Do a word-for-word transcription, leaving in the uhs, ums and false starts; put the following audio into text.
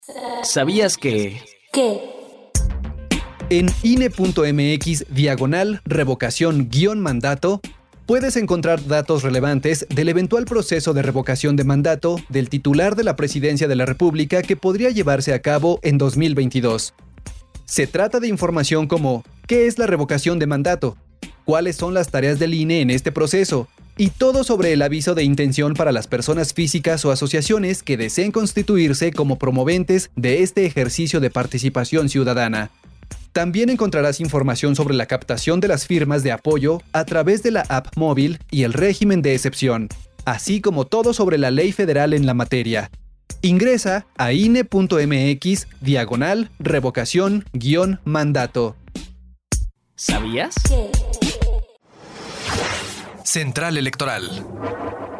¿Sabías que...? ¿Qué? En ine.mx diagonal revocación guión mandato puedes encontrar datos relevantes del eventual proceso de revocación de mandato del titular de la Presidencia de la República que podría llevarse a cabo en dos mil veintidós. Se trata de información como ¿qué es la revocación de mandato? ¿Cuáles son las tareas del I N E en este proceso? Y todo sobre el aviso de intención para las personas físicas o asociaciones que deseen constituirse como promoventes de este ejercicio de participación ciudadana. También encontrarás información sobre la captación de las firmas de apoyo a través de la app móvil y el régimen de excepción, así como todo sobre la ley federal en la materia. Ingresa a ine.mx diagonal revocación guión mandato. ¿Sabías? ¿Qué? Central Electoral.